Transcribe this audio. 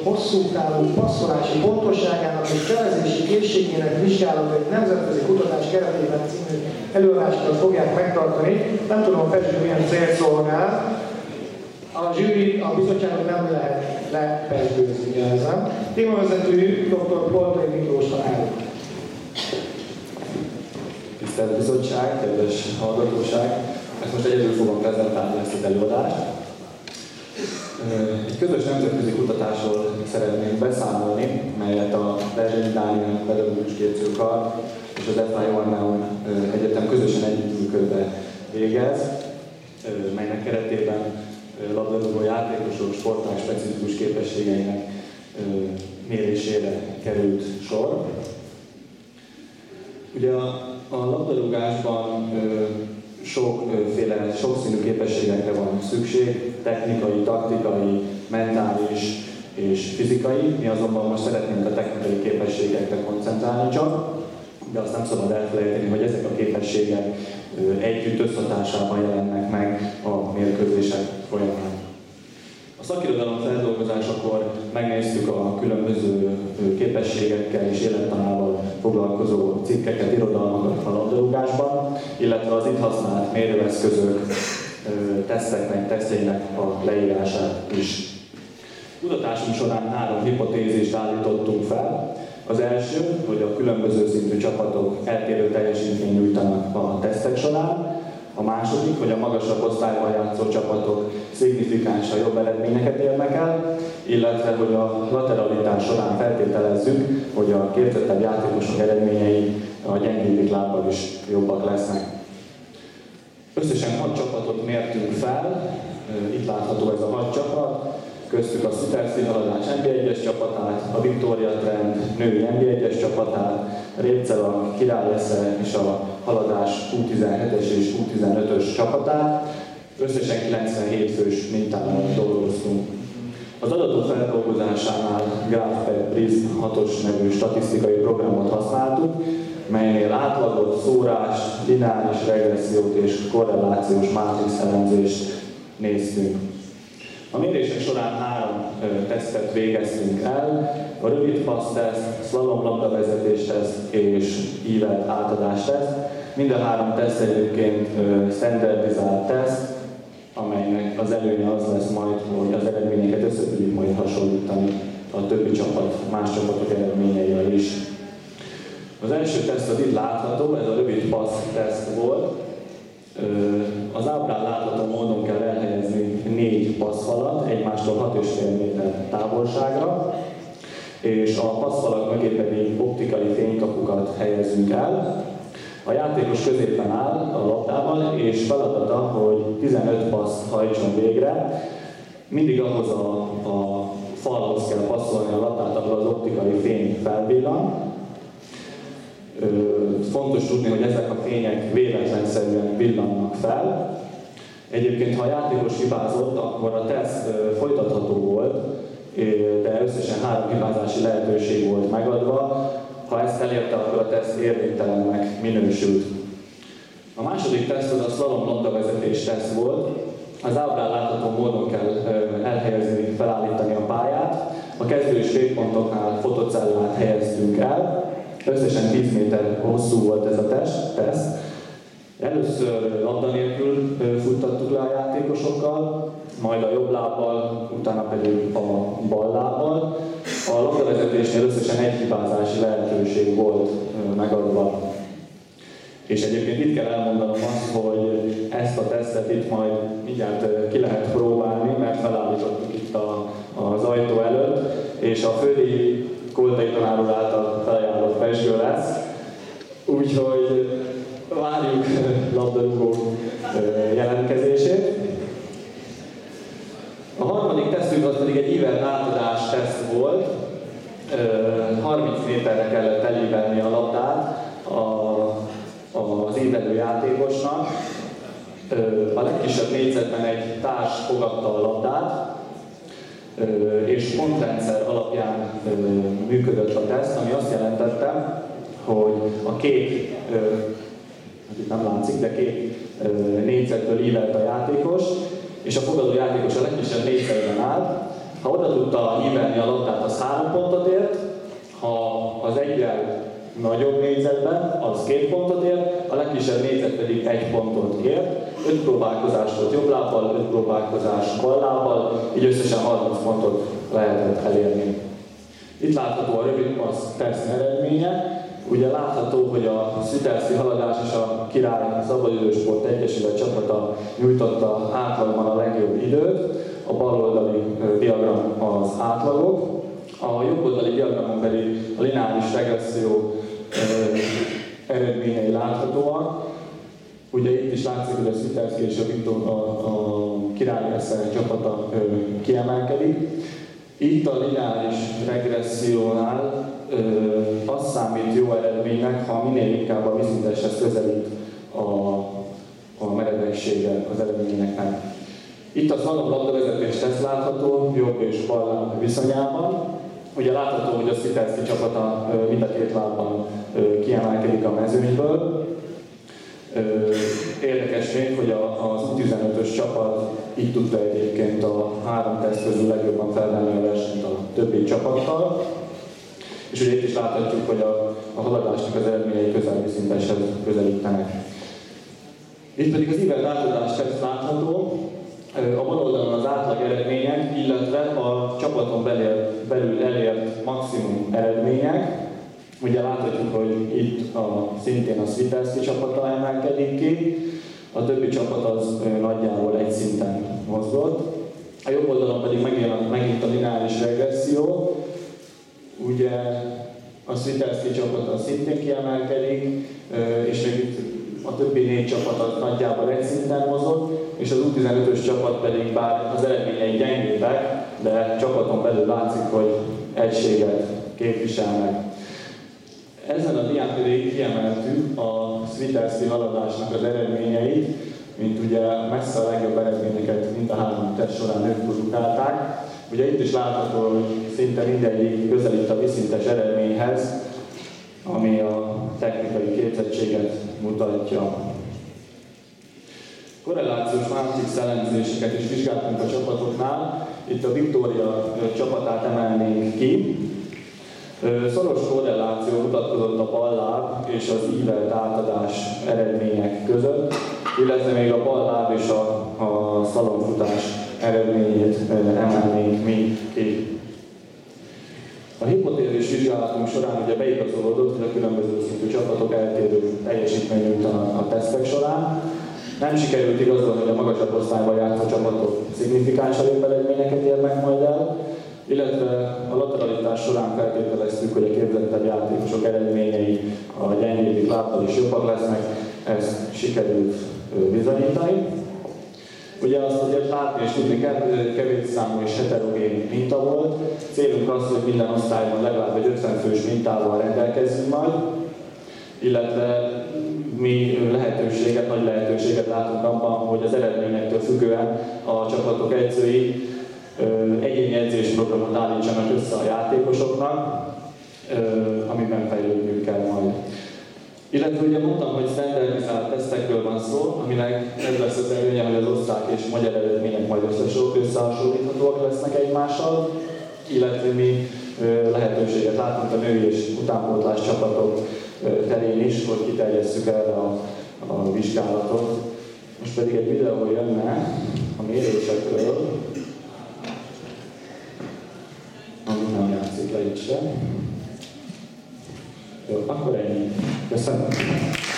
hosszú távú passzolási pontosságának és cselezési készségének vizsgálatai nemzetközi kutatás keretében című előadásokat fogják megtartani. Nem tudom, Pezsi milyen cél szolgál. A zsűri, a bizottságot nem lehet lepezsgőzni, jelzem. Témavezető dr. Poltai Miklós tanár. Tisztelt Bizottság, kedves hallgatóság! Ezt most egyedül fogom prezentálni ezt az előadást. Egy közös nemzetközi kutatásról szeretnénk beszámolni, melyet a Berzsenyi Dániel Pedagógus Képzőkar és az FA Joanneum Egyetem közösen együttműködve végez, melynek keretében labdarúgó játékosok sportág specifikus képességeinek mérésére került sor. Ugye a labdarúgásban sokszínű képességekre van szükség, technikai, taktikai, mentális és fizikai. Mi azonban most szeretnénk a technikai képességekre koncentrálni csak, de azt nem szabad elfelejteni, hogy ezek a képességek együtt összhatásában jelennek meg a mérkőzések folyamán. A szakirodalom feldolgozásakor megnéztük a különböző képességekkel és élettanával foglalkozó cikkeket, irodalmakat a labdarúgásban, illetve az itt használt mérőeszközök, tesztjeinek a leírását is. Kutatásunk során 3 hipotézist állítottunk fel. Az első, hogy a különböző szintű csapatok eltérő teljesítményt nyújtanak a tesztek során. A második, hogy a magasabb osztályban játszó csapatok szignifikánsan jobb eredményeket érnek el, illetve hogy a lateralitás során feltételezzük, hogy a képzettebb játékosok eredményei a gyengébbik lábbal is jobbak lesznek. Összesen 6 csapatot mértünk fel, itt látható ez a 6 csapat, köztük a Superszínhaladás NB1-es csapatát, a Victoria Trend női NB1-es csapatát, Répcela, Király Esze és a Haladás U17-es és U15-ös csapatát. Összesen 97 fős mintával dolgoztunk. Az adatok feldolgozásánál GraphPad Prism 6-os nevű statisztikai programot használtuk, melynél átlagot, szórást, lineáris regressziót és korrelációs mátrix elemzést néztünk. A mérések során 3 tesztet végeztünk el, a rövid passz teszt, szlalom labdavezetés teszt és ívelt átadás teszt. Mind a 3 teszt egyébként standardizált teszt, amelynek az előnye az lesz majd, hogy az eredményeket össze tudjuk majd hasonlítani a többi csapat, más csapatok eredményeivel is. Az első teszt az itt látható, ez a rövid passz teszt volt. Az ábrán látható módon kell elhelyezni 4 passzfalat egymástól 6,5 méter távolságra, és a passzfalak mögé pedig optikai fénykapukat helyezünk el. A játékos középen áll a labdával, és feladata, hogy 15 paszt hajtson végre. Mindig ahhoz a falhoz kell passzolni a labdát, ahol az optikai fény felvillan. Fontos tudni, hogy ezek a fények véletlenszerűen villannak fel. Egyébként, ha a játékos hibázott, akkor a teszt folytatható volt, de összesen 3 hibázási lehetőség volt megadva. Ha ezt elérte, akkor a teszt érvénytelennek minősült. A második teszt az a szlalom labdavezetés teszt volt. Az ábrán látható módon kell elhelyezni, felállítani a pályát. A kezdő és végpontoknál fotocellát helyeztünk el. Összesen 10 méter hosszú volt ez a teszt. Először labda nélkül futtattuk le a játékosokkal, majd a jobb lábbal, utána pedig a bal lábbal. A labdavezetésnél összesen 1 hibázási lehetőség volt megadva. És egyébként itt kell elmondanom azt, hogy ezt a tesztet itt majd mindjárt ki lehet próbálni, mert felállítottuk itt az ajtó előtt, és a fődi Koltai tanár úr által felajánlott pesgő lesz. Úgyhogy várjuk labdarúgó jelentkezését. A harmadik tesztünk az pedig egy ívelt átadás teszt volt. 30 méterre kellett elívelni a labdát az ívelő játékosnak. A legkisebb négyzetben egy társ fogadta a labdát, és pontrendszer alapján működött a teszt, ami azt jelentette, hogy a kék, itt nem látszik, de kék négyzetből ívelt a játékos, és a fogadó játékos a legkisebb négyzetben állt, Ha oda tudta ívelni a labdát, az 3 pontot ért, ha az egyel nagyobb négyzetben, az 2 pontot ért, a legkisebb négyzet pedig 1 pontot ért. 5 próbálkozás volt jobb lábbal, 5 próbálkozás bal lábbal, így összesen 30 pontot lehetett elérni. Itt látható a rövid passz teszt eredménye. Ugye látható, hogy a Svitelszky Haladás és a Király Szabadidősport Egyesület csapata nyújtotta átlagban a legjobb időt, a bal oldali diagram az átlagok, a jobb oldali diagramon pedig a lineáris regresszió eredményei láthatóak. Ugye itt is látszik, hogy a Svitelszky és a Király csapata kiemelkedik. Itt a lineáris regressziónál az számít jó eredménynek, ha minél inkább a vízszinteshez közelít a meredeksége az eredményeknek. Itt a slalom labdavezetés teszt látható, jobb és bal láb viszonyában. Ugye látható, hogy a Svitelszky csapata mind a 2 lábban kiemelkedik a mezőnyből. Érdekes még, hogy az U15-ös csapat így tudta egyébként a 3 teszt közül legjobban felvenni a versenyt a többi csapattal. És ugye itt is láthatjuk, hogy a haladásnak az eredményei közel vízszinteshez közelítenek. Itt pedig az ívelt átadás teszt látható, a bal oldalon az átlag eredmények, illetve a csapaton belül elért maximum eredmények. Ugye láthatjuk, hogy itt szintén a Svitelszky csapata emelkedik ki, a többi csapat az nagyjából egy szinten mozgott. A jobb oldalon pedig megint a lineáris regresszió. Ugye a Svitelszky csapata szintén kiemelkedik, és még itt a többi 4 csapat az nagyjából egy szinten mozog, és az U15-ös csapat pedig bár az eredményei gyengébbek, de csapaton belül látszik, hogy egységet képviselnek. Ezen a dián pedig kiemeltük a Svitelszky haladásnak az eredményeit, mint ugye messze a legjobb eredményeket mind a 3 teszt során ők produkálták. Ugye itt is látható, hogy szinte mindegyik közelít a vízszintes eredményhez, ami a technikai képzettséget mutatja. Korrelációs mátrix elemzéseket is vizsgáltunk a csapatoknál. Itt a Victoria csapatát emelnénk ki. Szoros korreláció mutatkozott a balláb és az ívelt átadás eredmények között, illetve még a balláb és a szalonfutás eredményét emelnénk mi ki. A hipotézis vizsgálatunk során ugye beigazolódott, hogy a különböző szintű csapatok eltérő teljesítményt nyújtanak a tesztek során. Nem sikerült igazolni, hogy a magasabb osztályban játszó csapatok szignifikánsan jobb eredményeket érnek majd el, illetve a lateralitás során feltételeztük, hogy a képzettebb játékosok eredményei a gyengébbik lábbal is jobbak lesznek, ezt sikerült bizonyítani. Ugye azt azért látni és tudni kell, kevés számú és heterogén minta volt. Célunk az, hogy minden osztályban legalább egy 50 fős mintával rendelkezzünk majd, illetve mi nagy lehetőséget látunk abban, hogy az eredményektől függően a csapatok edzői egyéni edzésprogramot állítsanak össze a játékosoknak, amiben fejlődniük kell majd. Illetve ugye mondtam, hogy standardizált tesztekről van szó, aminek ez lesz az előnye, hogy az osztrák és magyar eredmények majd összehasonlíthatóak lesznek egymással, illetve mi lehetőséget látunk a női és utánpótlás csapatok terén is, hogy kiterjesszük erre a vizsgálatot. Most pedig egy videó jönne a mérésekről, amit nem játszik le itt sem. Jó, akkor ennyi. Köszönöm.